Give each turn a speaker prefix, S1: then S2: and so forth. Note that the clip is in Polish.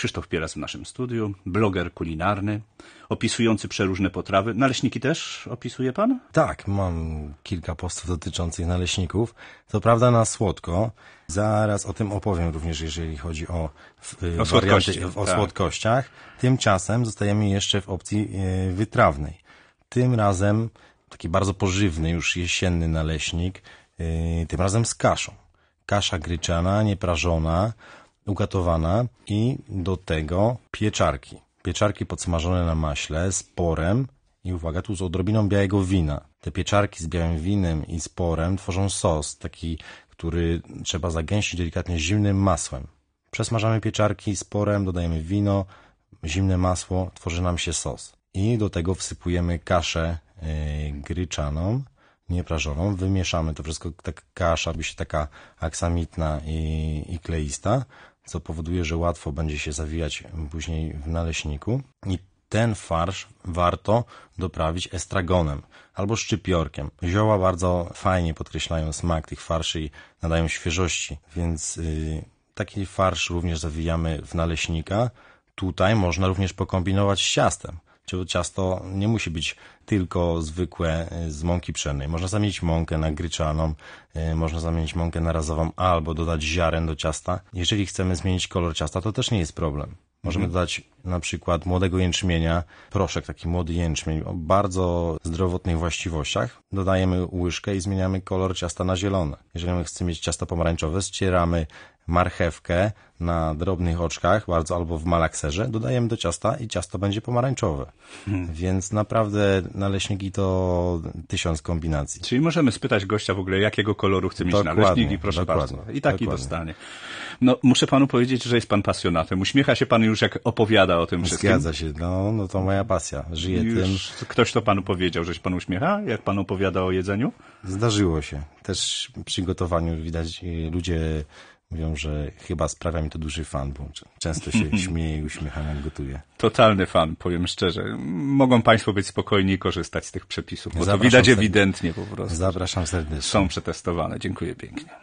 S1: Krzysztof Pieras w naszym studiu, bloger kulinarny, opisujący przeróżne potrawy. Naleśniki też opisuje pan?
S2: Tak, mam kilka postów dotyczących naleśników. To prawda na słodko. Zaraz o tym opowiem również, jeżeli chodzi o słodkościach. Tymczasem zostajemy jeszcze w opcji wytrawnej. Tym razem taki bardzo pożywny, już jesienny naleśnik, tym razem z kaszą. Kasza gryczana, nieprażona, ugatowana i do tego pieczarki. Pieczarki podsmażone na maśle z porem i uwaga, tu z odrobiną białego wina. Te pieczarki z białym winem i z porem tworzą sos, taki, który trzeba zagęścić delikatnie zimnym masłem. Przesmażamy pieczarki z porem, dodajemy wino, zimne masło, tworzy nam się sos. I do tego wsypujemy kaszę gryczaną, nieprażoną. Wymieszamy to wszystko, ta kasza robi się taka aksamitna i kleista, co powoduje, że łatwo będzie się zawijać później w naleśniku. I ten farsz warto doprawić estragonem albo szczypiorkiem. Zioła bardzo fajnie podkreślają smak tych farszy i nadają świeżości, więc taki farsz również zawijamy w naleśnika. Tutaj można również pokombinować z ciastem. Ciasto nie musi być tylko zwykłe z mąki pszennej. Można zamienić mąkę na gryczaną, można zamienić mąkę na razową albo dodać ziaren do ciasta. Jeżeli chcemy zmienić kolor ciasta, to też nie jest problem. Możemy dodać na przykład młodego jęczmienia, proszek, taki młody jęczmień o bardzo zdrowotnych właściwościach. Dodajemy łyżkę i zmieniamy kolor ciasta na zielone. Jeżeli chcemy mieć ciasto pomarańczowe, ścieramy marchewkę na drobnych oczkach, bardzo albo w malakserze, dodajemy do ciasta i ciasto będzie pomarańczowe. Więc naprawdę naleśniki to 1000 kombinacji.
S1: Czyli możemy spytać gościa w ogóle, jakiego koloru chce mieć naleśnik i proszę bardzo. I taki dostanie. No, muszę panu powiedzieć, że jest pan pasjonatem. Uśmiecha się pan już, jak opowiada o tym wszystkim.
S2: Zgadza się. No to moja pasja. Żyję tym.
S1: Ktoś to panu powiedział, że się pan uśmiecha, jak pan opowiada o jedzeniu?
S2: Zdarzyło się. Też przy gotowaniu widać, ludzie mówią, że chyba sprawia mi to duży fan, bo często się śmieję i uśmiecham, jak gotuję.
S1: Totalny fan, powiem szczerze. Mogą państwo być spokojni i korzystać z tych przepisów, bo to widać ewidentnie po prostu.
S2: Zapraszam serdecznie.
S1: Są przetestowane. Dziękuję pięknie.